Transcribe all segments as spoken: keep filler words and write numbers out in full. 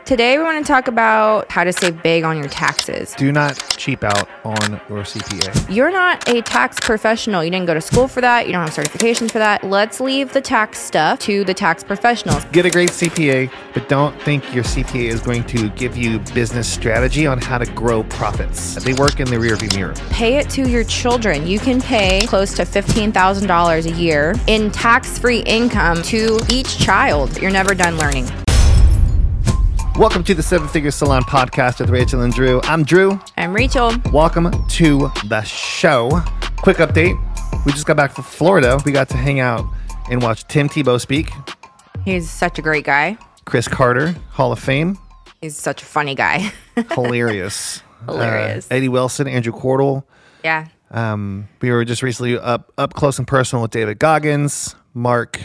Today we want to talk about how to save big on your taxes. Do not cheap out on your C P A. You're not a tax professional. You didn't go to school for that. You don't have certifications for that. Let's leave the tax stuff to the tax professionals. Get a great C P A, but don't think your C P A is going to give you business strategy on how to grow profits. They work in the rearview mirror. Pay it to your children. You can pay close to fifteen thousand dollars a year in tax-free income to each child. You're never done learning. Welcome to the Seven Figure Salon Podcast with Rachel and Drew. I'm Drew. I'm Rachel. Welcome to the show. Quick update. We just got back from Florida. We got to hang out and watch Tim Tebow speak. He's such a great guy. Chris Carter, Hall of Fame. He's such a funny guy. Hilarious. Hilarious. Uh, Eddie Wilson, Andrew Cordell. Yeah. Um, we were just recently up up close and personal with David Goggins, Mark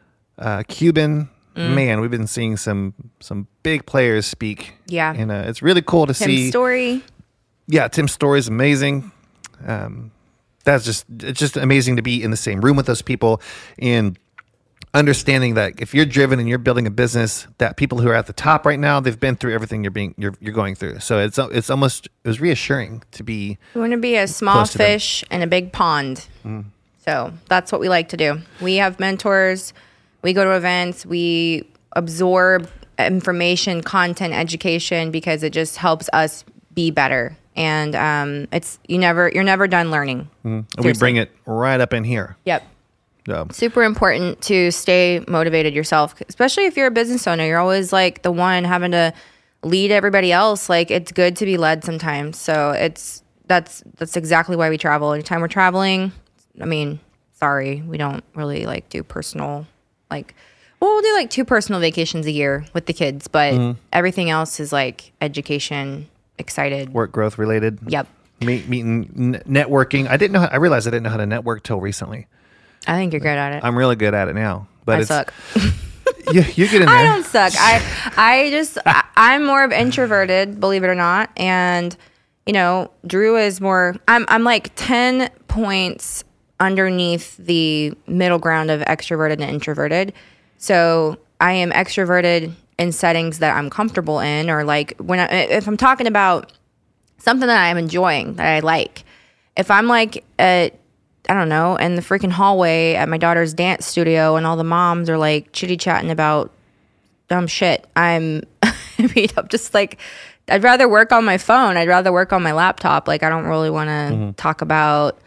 uh, Cuban. Mm. Man, we've been seeing some some big players speak. Yeah. And uh, it's really cool to Tim's see. story. Yeah, Tim's story is amazing. Um, that's just, it's just amazing to be in the same room with those people and understanding that if you're driven and you're building a business, that people who are at the top right now, they've been through everything you're being you're you're going through. So it's it's almost it was reassuring to be. We want to be a small fish in a big pond. Mm. So that's what we like to do. We have mentors. We go to events. We absorb information, content, education because it just helps us be better. And um, it's you never you're never done learning. Mm. We bring it right up in here. Yep. So. Super important to stay motivated yourself, especially if you're a business owner. You're always like the one having to lead everybody else. Like it's good to be led sometimes. So it's that's that's exactly why we travel. Anytime we're traveling, I mean, sorry, we don't really like do personal like well, we'll do like two personal vacations a year with the kids, but mm-hmm. everything else is like education, excited, work growth related. Yep. Meet, meeting, n- networking. I didn't know. How, I realized I didn't know how to network till recently. I think you're good at it. I'm really good at it now. But I it's, suck. you, you get in there. I don't suck. I I just I, I'm more of introverted, believe it or not, and you know, Drew is more. I'm I'm like ten points underneath the middle ground of extroverted and introverted. So I am extroverted in settings that I'm comfortable in, or like when I, if I'm talking about something that I'm enjoying that I like. If I'm like at I don't know, in the freaking hallway at my daughter's dance studio and all the moms are like chitty-chatting about dumb shit. I'm, I mean, I'm just like, I'd rather work on my phone. I'd rather work on my laptop. Like, I don't really want to mm-hmm. talk about,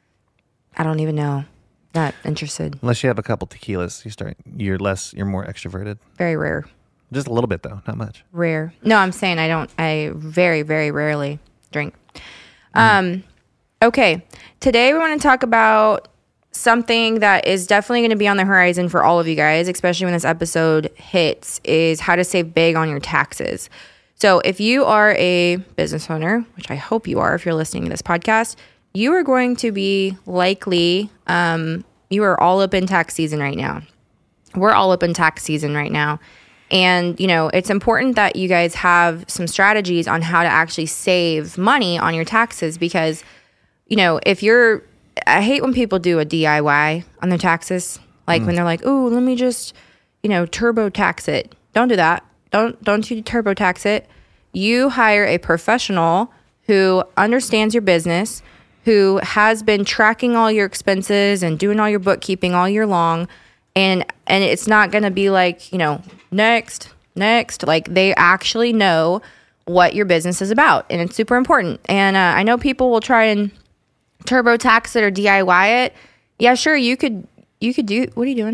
I don't even know. Not interested. Unless you have a couple tequilas, you start, you're less, you're more extroverted. Very rare. Just a little bit though, not much. Rare. No, I'm saying I don't, I very, very rarely drink. Mm. Um, Okay, today we want to talk about something that is definitely going to be on the horizon for all of you guys, especially when this episode hits, is how to save big on your taxes. So if you are a business owner, which I hope you are if you're listening to this podcast, you are going to be likely, um, you are all up in tax season right now. We're all up in tax season right now. And, you know, it's important that you guys have some strategies on how to actually save money on your taxes because you know, if you're, I hate when people do a D I Y on their taxes. Like mm. when they're like, "Oh, let me just, you know, turbo tax it." Don't do that. Don't don't you turbo tax it. You hire a professional who understands your business, who has been tracking all your expenses and doing all your bookkeeping all year long, and and it's not going to be like, you know, next, next. Like they actually know what your business is about, and it's super important. And uh, I know people will try and turbo tax it or D I Y it. Yeah, sure. You could, you could do, what are you doing?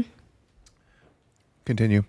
Continue.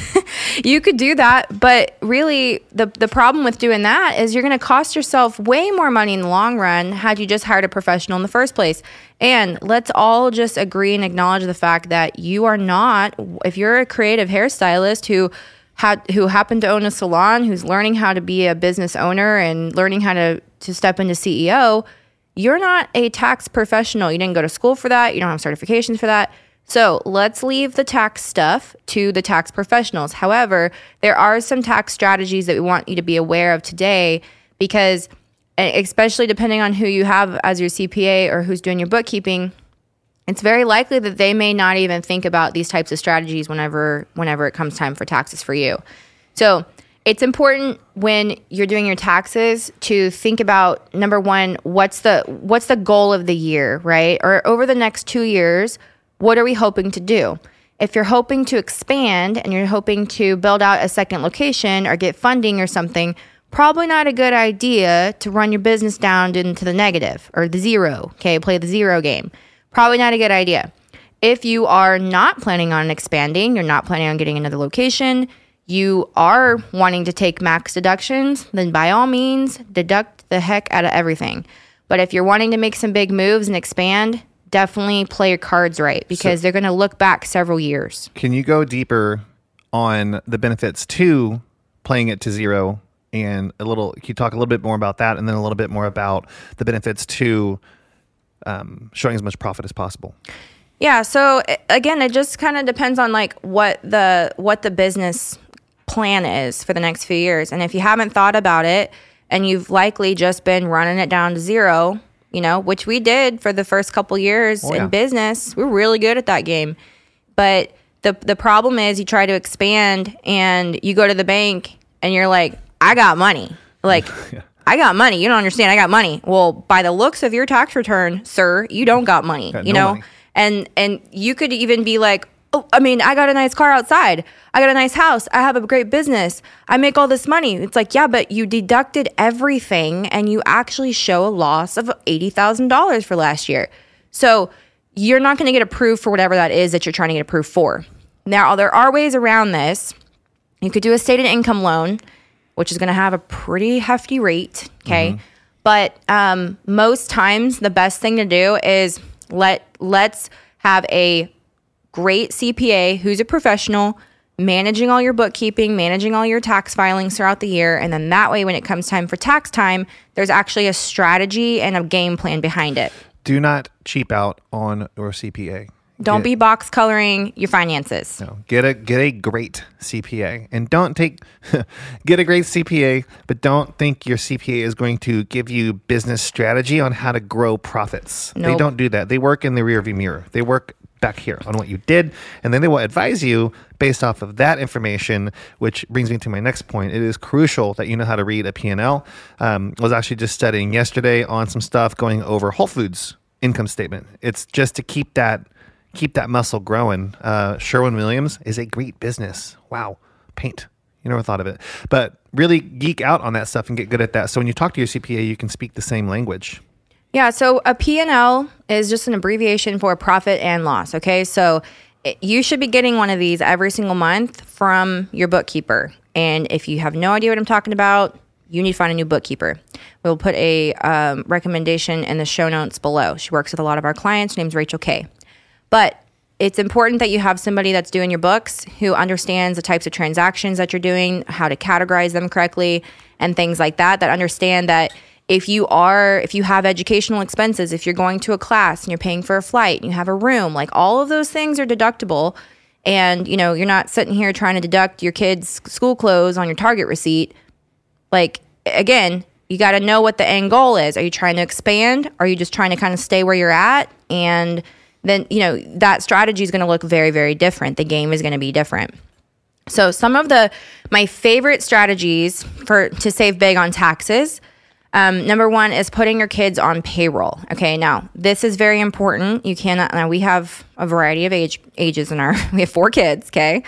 You could do that. But really the, the problem with doing that is you're going to cost yourself way more money in the long run had you just hired a professional in the first place. And let's all just agree and acknowledge the fact that you are not, if you're a creative hairstylist who had, who happened to own a salon, who's learning how to be a business owner and learning how to, to step into C E O, you're not a tax professional. You didn't go to school for that. You don't have certifications for that. So let's leave the tax stuff to the tax professionals. However, there are some tax strategies that we want you to be aware of today because especially depending on who you have as your C P A or who's doing your bookkeeping, it's very likely that they may not even think about these types of strategies whenever whenever it comes time for taxes for you. So it's important when you're doing your taxes to think about, number one, what's the what's the goal of the year, right? Or over the next two years, what are we hoping to do? If you're hoping to expand and you're hoping to build out a second location or get funding or something, probably not a good idea to run your business down into the negative or the zero, okay? Play the zero game. Probably not a good idea. If you are not planning on expanding, you're not planning on getting another location, you are wanting to take max deductions, then by all means, deduct the heck out of everything. But if you're wanting to make some big moves and expand, definitely play your cards right because so, they're going to look back several years. Can you go deeper on the benefits to playing it to zero and a little, can you talk a little bit more about that and then a little bit more about the benefits to um, showing as much profit as possible? Yeah. So again, it just kind of depends on like what the, what the business plan is for the next few years. And if you haven't thought about it and you've likely just been running it down to zero, you know, which we did for the first couple years oh, yeah. in business, we're really good at that game. But the the problem is you try to expand and you go to the bank and you're like, I got money. Like, yeah. I got money. You don't understand. I got money. Well, by the looks of your tax return, sir, you don't got money, got you no know? Money. And and you could even be like, oh, I mean, I got a nice car outside. I got a nice house. I have a great business. I make all this money. It's like, yeah, but you deducted everything and you actually show a loss of eighty thousand dollars for last year. So you're not going to get approved for whatever that is that you're trying to get approved for. Now, there are ways around this. You could do a stated income loan, which is going to have a pretty hefty rate, okay? Mm-hmm. But um, most times, the best thing to do is let let's have a great C P A who's a professional managing all your bookkeeping, managing all your tax filings throughout the year. And then that way, when it comes time for tax time, there's actually a strategy and a game plan behind it. Do not cheap out on your C P A. Don't get, be box coloring your finances. No, get a get a great C P A, and don't take get a great C P A, but don't think your C P A is going to give you business strategy on how to grow profits. Nope. They don't do that. They work in the rearview mirror. They work back here on what you did, and then they will advise you based off of that information, which brings me to my next point. It is crucial that you know how to read a P and L. Um, I was actually just studying yesterday on some stuff going over Whole Foods income statement. It's just to keep that keep that muscle growing. Uh, Sherwin-Williams is a great business. Wow. Paint. You never thought of it. But really geek out on that stuff and get good at that. So when you talk to your C P A, you can speak the same language. Yeah, so a P and L is just an abbreviation for profit and loss, okay? So it, you should be getting one of these every single month from your bookkeeper. And if you have no idea what I'm talking about, you need to find a new bookkeeper. We'll put a um, recommendation in the show notes below. She works with a lot of our clients. Her name's Rachel Kay. But it's important that you have somebody that's doing your books who understands the types of transactions that you're doing, how to categorize them correctly, and things like that, that understand that if you are, if you have educational expenses, if you're going to a class and you're paying for a flight and you have a room, like all of those things are deductible. And, you know, you're not sitting here trying to deduct your kids' school clothes on your Target receipt. Like, again, you got to know what the end goal is. Are you trying to expand? Or are you just trying to kind of stay where you're at? And then, you know, that strategy is going to look very, very different. The game is going to be different. So some of the, my favorite strategies for, to save big on taxes, um, number one is putting your kids on payroll. Okay. Now this is very important. You cannot, now we have a variety of age ages in our, we have four kids. Okay.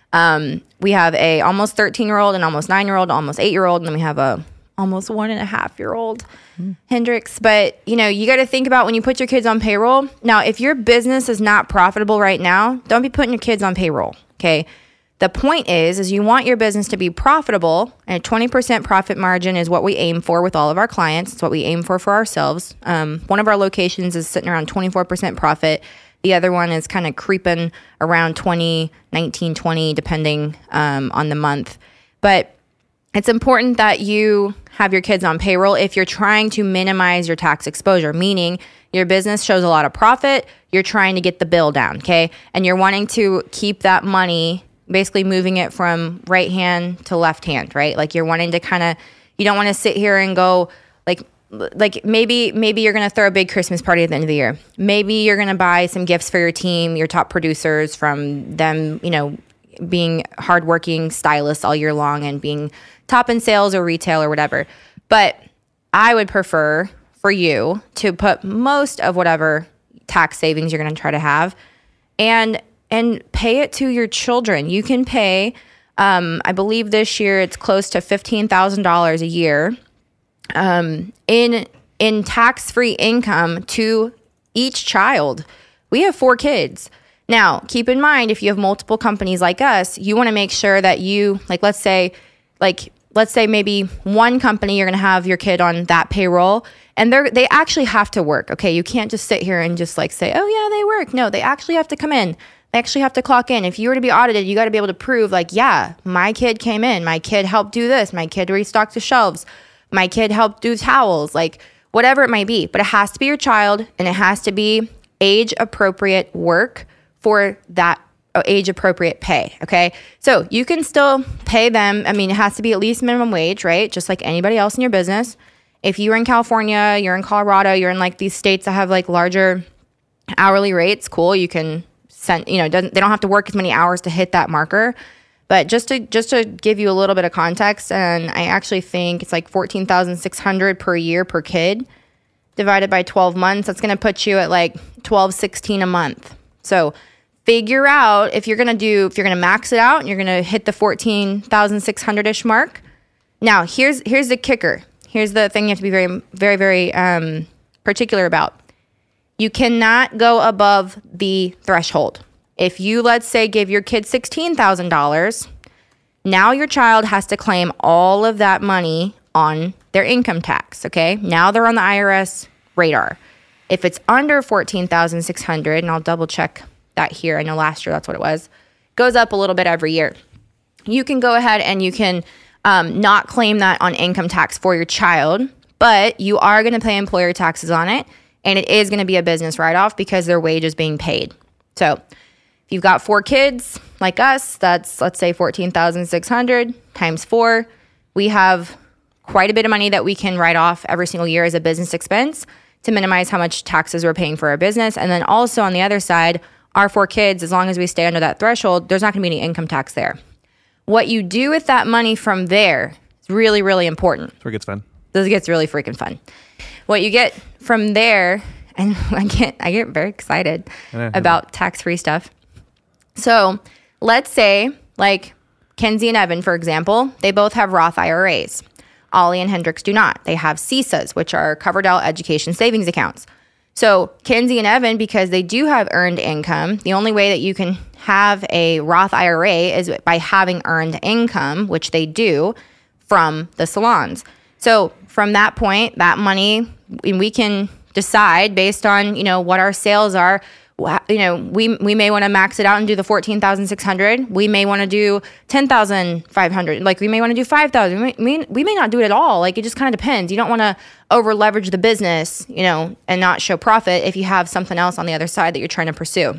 Um, we have a almost thirteen year old and almost nine year old, almost eight year old. And then we have a almost one and a half year old mm. Hendrix. But you know, you got to think about when you put your kids on payroll. Now, if your business is not profitable right now, don't be putting your kids on payroll. Okay. The point is, is you want your business to be profitable, and a twenty percent profit margin is what we aim for with all of our clients. It's what we aim for for ourselves. Um, one of our locations is sitting around twenty-four percent profit. The other one is kind of creeping around twenty, nineteen, twenty, depending um, on the month. But it's important that you have your kids on payroll if you're trying to minimize your tax exposure, meaning your business shows a lot of profit, you're trying to get the bill down, okay? And you're wanting to keep that money, basically moving it from right hand to left hand, right? Like you're wanting to kind of, you don't want to sit here and go like, like maybe, maybe you're going to throw a big Christmas party at the end of the year. Maybe you're going to buy some gifts for your team, your top producers, from them, you know, being hardworking stylists all year long and being top in sales or retail or whatever. But I would prefer for you to put most of whatever tax savings you're going to try to have and and pay it to your children. You can pay, um, I believe this year it's close to fifteen thousand dollars a year um, in in tax-free income to each child. We have four kids. Now, keep in mind, if you have multiple companies like us, you want to make sure that you, like, let's say, like, let's say maybe one company, you're going to have your kid on that payroll, and they're, they actually have to work, okay? You can't just sit here and just, like, say, oh, yeah, they work. No, they actually have to come in. They actually have to clock in. If you were to be audited, you got to be able to prove, like, yeah, my kid came in. My kid helped do this. My kid restocked the shelves. My kid helped do towels. Like, whatever it might be. But it has to be your child, and it has to be age-appropriate work for that age-appropriate pay, okay? So you can still pay them. I mean, it has to be at least minimum wage, right? Just like anybody else in your business. If you're in California, you're in Colorado, you're in like these states that have like larger hourly rates, cool. You can send, you know, doesn't, they don't have to work as many hours to hit that marker. But just to just to give you a little bit of context, and I actually think it's like fourteen thousand six hundred dollars per year per kid divided by twelve months. That's going to put you at like twelve sixteen a month. So figure out if you're going to do, if you're going to max it out and you're going to hit the fourteen thousand six hundred-ish mark. Now, here's here's the kicker. Here's the thing you have to be very, very, very um, particular about. You cannot go above the threshold. If you, let's say, give your kid sixteen thousand dollars, now your child has to claim all of that money on their income tax, okay? Now they're on the I R S radar. If it's under fourteen thousand six hundred dollars, and I'll double check that here. I know last year that's what it was. Goes up a little bit every year. You can go ahead and you can um, not claim that on income tax for your child, but you are going to pay employer taxes on it, and it is going to be a business write-off because their wage is being paid. So if you've got four kids like us, that's, let's say, fourteen thousand six hundred times four. We have quite a bit of money that we can write off every single year as a business expense to minimize how much taxes we're paying for our business. And then also on the other side, our four kids, as long as we stay under that threshold, there's not going to be any income tax there. What you do with that money from there is really, really important. That's where it gets fun. This gets really freaking fun. What you get from there, and I get, I get very excited about tax-free stuff. So let's say, like Kenzie and Evan, for example, they both have Roth I R As. Ollie and Hendrix do not. They have C I S As, which are Coverdell Education Savings Accounts. So Kenzie and Evan, because they do have earned income, the only way that you can have a Roth I R A is by having earned income, which they do from the salons. So from that point, that money, we can decide based on, you know, what our sales are. You know, we we may want to max it out and do the fourteen thousand six hundred. We may want to do ten thousand five hundred. Like we may want to do five thousand. We may, we may not do it at all. Like it just kind of depends. You don't want to over leverage the business, you know, and not show profit if you have something else on the other side that you're trying to pursue.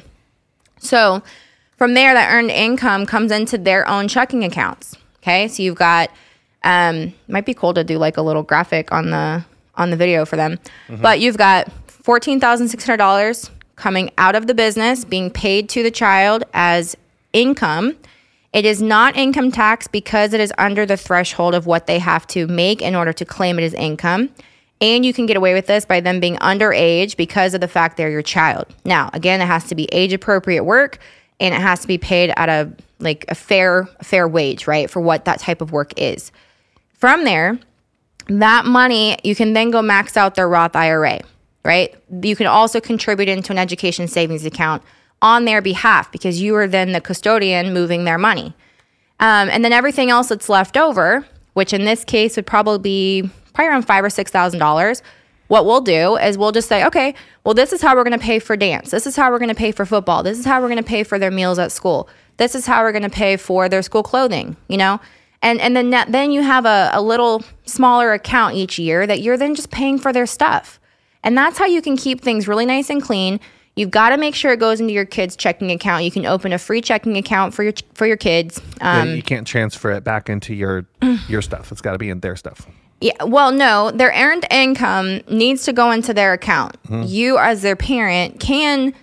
So from there, that earned income comes into their own checking accounts. Okay, so you've got um, might be cool to do like a little graphic on the on the video for them, mm-hmm. but you've got fourteen thousand six hundred dollars coming out of the business, being paid to the child as income. It is not income tax because it is under the threshold of what they have to make in order to claim it as income. And you can get away with this by them being underage because of the fact they're your child. Now, again, it has to be age-appropriate work, and it has to be paid at a like a fair fair wage, right, for what that type of work is. From there, that money, you can then go max out their Roth I R A. Right? You can also contribute into an education savings account on their behalf because you are then the custodian moving their money. Um, and then everything else that's left over, which in this case would probably be probably around five or six thousand dollars. What we'll do is we'll just say, okay, well, this is how we're going to pay for dance. This is how we're going to pay for football. This is how we're going to pay for their meals at school. This is how we're going to pay for their school clothing. You know, and and then that, then you have a, a little smaller account each year that you're then just paying for their stuff. And that's how you can keep things really nice and clean. You've got to make sure it goes into your kid's checking account. You can open a free checking account for your for your kids. Um, yeah, you can't transfer it back into your your stuff. It's got to be in their stuff. Yeah. Well, no, their earned income needs to go into their account. Mm-hmm. You, as their parent, can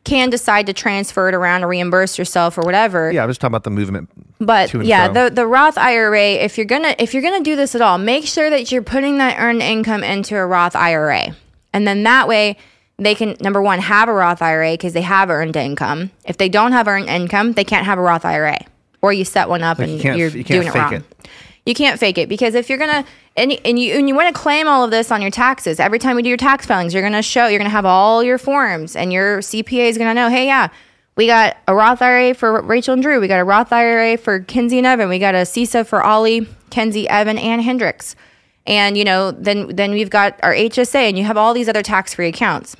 can decide to transfer it around or reimburse yourself or whatever. Yeah, I was talking about the movement. But to and yeah, fro. the the Roth I R A, if you're gonna if you're gonna do this at all, make sure that you're putting that earned income into a Roth I R A, and then that way they can, number one, have a Roth I R A because they have earned income. If they don't have earned income, they can't have a Roth I R A, or you set one up Like, and you can't- you're you can't doing it fake wrong. it. You can't fake it, because if you're gonna and you, and you and you want to claim all of this on your taxes, every time you do your tax filings, you're gonna show you're gonna have all your forms, and your C P A is gonna know, hey, yeah, we got a Roth I R A for Rachel and Drew, we got a Roth I R A for Kinsey and Evan, we got a C I S A for Ollie, Kenzie, Evan, and Hendrix, and you know then then we've got our H S A, and you have all these other tax free accounts,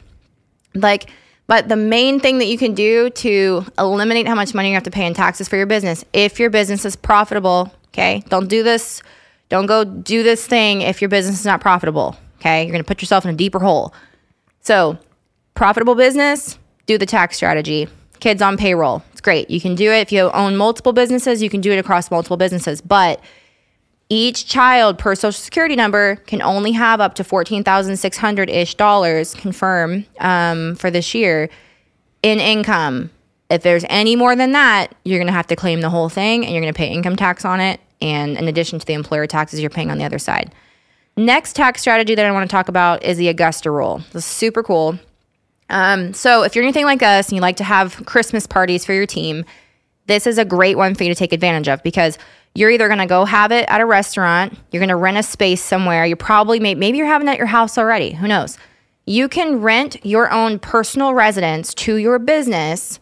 like. But the main thing that you can do to eliminate how much money you have to pay in taxes for your business, if your business is profitable, okay, don't do this. Don't go do this thing if your business is not profitable, okay? You're going to put yourself in a deeper hole. So, profitable business, do the tax strategy. Kids on payroll, it's great. You can do it if you own multiple businesses. You can do it across multiple businesses. But each child per social security number can only have up to fourteen thousand six hundred ish dollars, confirm, um, for this year in income. If there's any more than that, you're going to have to claim the whole thing, and you're going to pay income tax on it, and in addition to the employer taxes you're paying on the other side. Next tax strategy that I want to talk about is the Augusta rule. This is super cool. Um, so if you're anything like us and you like to have Christmas parties for your team, this is a great one for you to take advantage of, because you're either going to go have it at a restaurant, you're going to rent a space somewhere, you're probably, may, maybe you're having it at your house already, who knows? You can rent your own personal residence to your business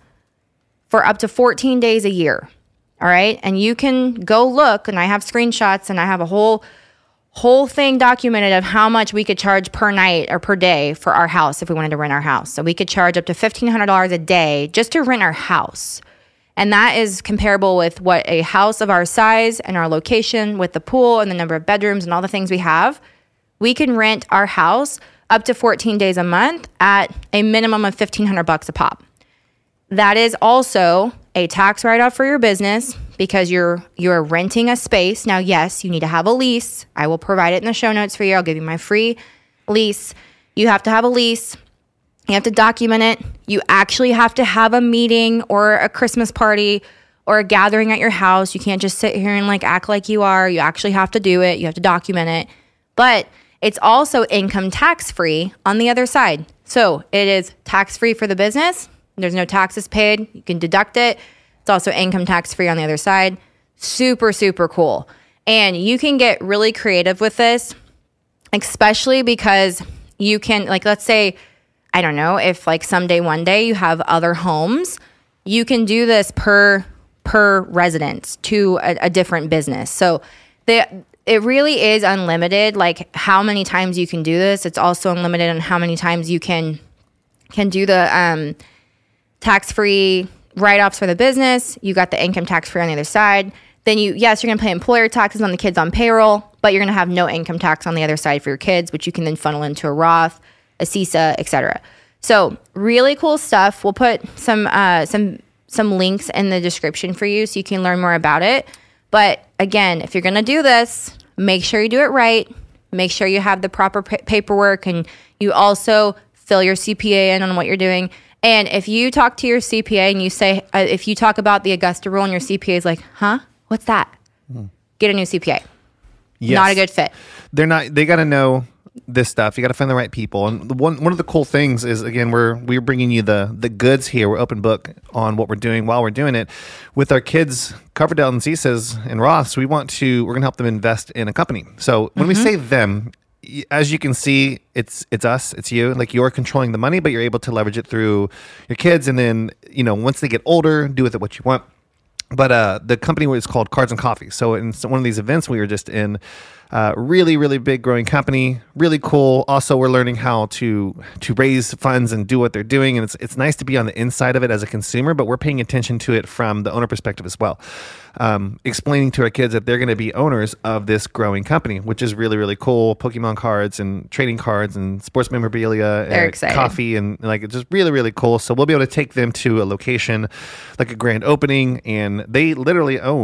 for up to fourteen days a year, all right? And you can go look, and I have screenshots, and I have a whole whole thing documented of how much we could charge per night or per day for our house if we wanted to rent our house. So we could charge up to fifteen hundred dollars a day just to rent our house. And that is comparable with what a house of our size and our location, with the pool and the number of bedrooms and all the things we have. We can rent our house up to fourteen days a month at a minimum of fifteen hundred bucks a pop. That is also a tax write-off for your business, because you're you're renting a space. Now, yes, you need to have a lease. I will provide it in the show notes for you. I'll give you my free lease. You have to have a lease. You have to document it. You actually have to have a meeting or a Christmas party or a gathering at your house. You can't just sit here and like act like you are. You actually have to do it. You have to document it. But it's also income tax free on the other side. So it is tax free for the business. There's no taxes paid. You can deduct it. It's also income tax free on the other side. Super, super cool. And you can get really creative with this, especially because you can, like, let's say, I don't know, if like someday, one day you have other homes, you can do this per per residence to a, a different business. So the it really is unlimited, like how many times you can do this. It's also unlimited on how many times you can can do the um, tax-free write-offs for the business. You got the income tax-free on the other side. Then you, yes, you're going to pay employer taxes on the kids on payroll, but you're going to have no income tax on the other side for your kids, which you can then funnel into a Roth, a C I S A, et cetera. So really cool stuff. We'll put some uh, some some links in the description for you so you can learn more about it. But again, if you're going to do this, make sure you do it right. Make sure you have the proper pa- paperwork, and you also fill your C P A in on what you're doing. And if you talk to your C P A and you say, uh, if you talk about the Augusta rule and your C P A is like, huh, what's that? Mm. Get a new C P A. Yes. Not a good fit. They're not, they got to know this stuff. You got to find the right people. And the one one of the cool things is, again, we're we're bringing you the the goods here. We're open book on what we're doing while we're doing it with our kids covered out in C I S As and Roths. We want to we're gonna help them invest in a company. So when mm-hmm. we say them, as you can see, it's it's us, it's you. Like, you're controlling the money, but you're able to leverage it through your kids, and then, you know, once they get older, do with it what you want. But uh, the company was called Cards and Coffee. So in one of these events we were just in, uh, really, really big growing company, really cool. Also, we're learning how to to raise funds and do what they're doing. And it's it's nice to be on the inside of it as a consumer, but we're paying attention to it from the owner perspective as well. Um, explaining to our kids that they're going to be owners of this growing company, which is really, really cool. Pokemon cards and trading cards and sports memorabilia they're and excited. Coffee, and like, it's just really, really cool. So we'll be able to take them to a location like a grand opening, and they literally own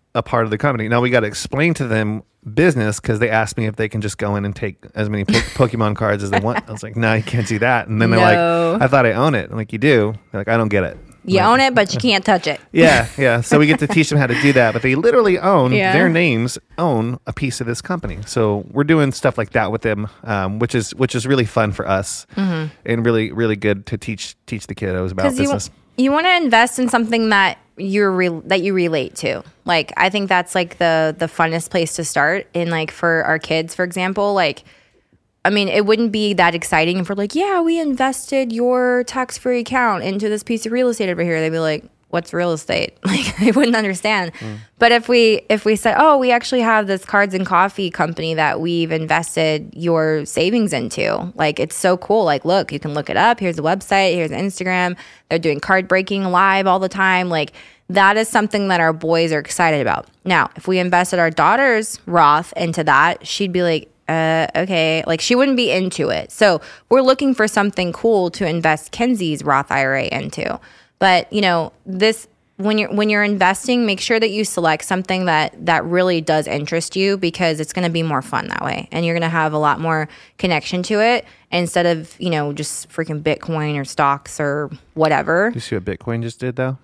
a part of the company. Now we got to explain to them business because they asked me if they can just go in and take as many po- Pokemon cards as they want. I was like, no, you can't do that. And then they're No. like, I thought I own it. I'm like, you do? They're like, I don't get it. You Like, own it, but you can't touch it. yeah, yeah. So we get to teach them how to do that, but they literally own Yeah. their names, own a piece of this company. So we're doing stuff like that with them, um, which is which is really fun for us Mm-hmm. and really really good to teach teach the kiddos about Because you, business. you want to invest in something that you're re- that you relate to. Like, I think that's like the the funnest place to start. In like for our kids, for example, like, I mean, it wouldn't be that exciting if we're like, yeah, we invested your tax-free account into this piece of real estate over here. They'd be like, what's real estate? Like, they wouldn't understand. Mm. But if we if we said, oh, we actually have this cards and coffee company that we've invested your savings into, like, it's so cool. Like, look, you can look it up. Here's the website. Here's Instagram. They're doing card breaking live all the time. Like, that is something that our boys are excited about. Now, if we invested our daughter's Roth into that, she'd be like, uh, okay, like she wouldn't be into it. So we're looking for something cool to invest Kenzie's Roth I R A into. But, you know, this when you're when you're investing, make sure that you select something that that really does interest you, because it's going to be more fun that way, and you're going to have a lot more connection to it instead of, you know, just freaking Bitcoin or stocks or whatever. You see what Bitcoin just did though?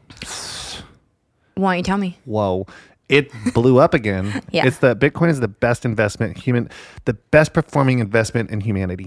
Why don't you tell me? Whoa. It blew up again. Yeah. It's the Bitcoin is the best investment human the best performing investment in humanity.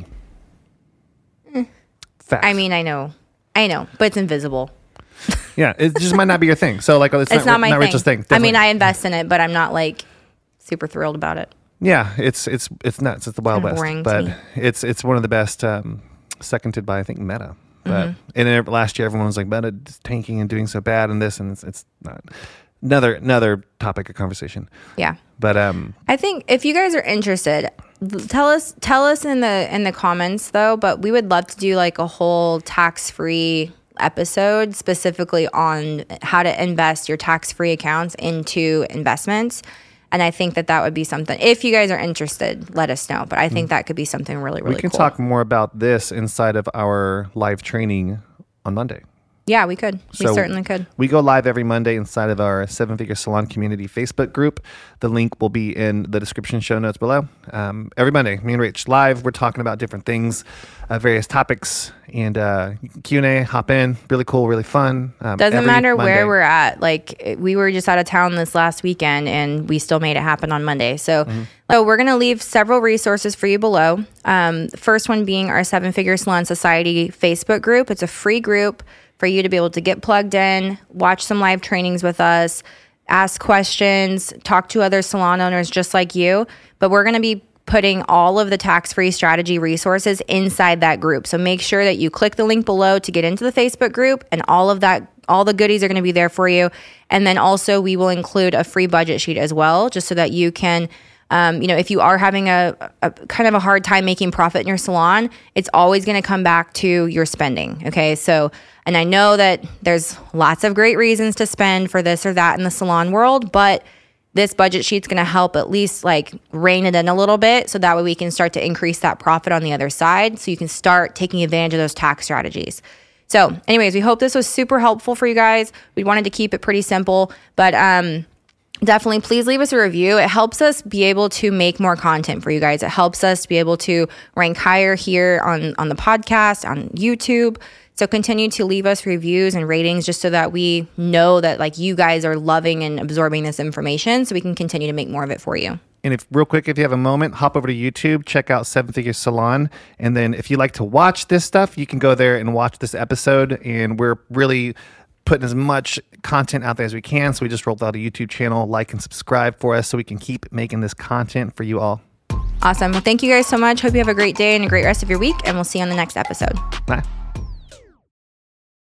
Mm. Facts. I mean, I know. I know, but it's invisible. Yeah, it just might not be your thing. So like it's, It's not, not, my not thing. Rachel's thing. I mean, Definitely. I invest in it, but I'm not like super thrilled about it. Yeah, it's it's it's nuts. It's the Wild kinda West, boring to but me. it's it's one of the best. Um, seconded by I think Meta. But Mm-hmm. and then last year everyone was like Meta is tanking and doing so bad and this and it's, it's not another another topic of conversation. Yeah. But um, I think if you guys are interested, tell us tell us in the in the comments though, but we would love to do like a whole tax-free episode specifically on how to invest your tax-free accounts into investments. And I think that that would be something, if you guys are interested, let us know. But I think that could be something really, really we can cool. talk more about this inside of our live training on Monday. Yeah, we could. We So certainly could. We go live every Monday inside of our Seven Figure Salon Community Facebook group. The link will be in the description show notes below. Um, every Monday, me and Rach live. We're talking about different things, uh, various topics, and uh, Q and A. Hop in. Really cool, really fun. Um, Doesn't every matter Monday. where we're at. Like, we were just out of town this last weekend and we still made it happen on Monday. So, Mm-hmm. so we're going to leave several resources for you below. Um, the first one being our Seven Figure Salon Society Facebook group. It's a free group for you to be able to get plugged in, watch some live trainings with us, ask questions, talk to other salon owners just like you. But we're going to be putting all of the tax-free strategy resources inside that group. So make sure that you click the link below to get into the Facebook group, and all of that, all the goodies are going to be there for you. And then also we will include a free budget sheet as well, just so that you can, um, you know, if you are having a, a kind of a hard time making profit in your salon, it's always going to come back to your spending. Okay. So, and I know that there's lots of great reasons to spend for this or that in the salon world, but this budget sheet's going to help at least like rein it in a little bit, so that way we can start to increase that profit on the other side, so you can start taking advantage of those tax strategies. So anyways, we hope this was super helpful for you guys. We wanted to keep it pretty simple, but um, definitely please leave us a review. It helps us be able to make more content for you guys. It helps us be able to rank higher here on, on the podcast, on YouTube. So continue to leave us reviews and ratings, just so that we know that like you guys are loving and absorbing this information, so we can continue to make more of it for you. And if real quick, if you have a moment, hop over to YouTube, check out Seven Figure Salon. And then if you like to watch this stuff, you can go there and watch this episode. And we're really putting as much content out there as we can. So we just rolled out a YouTube channel. Like and subscribe for us so we can keep making this content for you all. Awesome. Well, thank you guys so much. Hope you have a great day and a great rest of your week, and we'll see you on the next episode. Bye.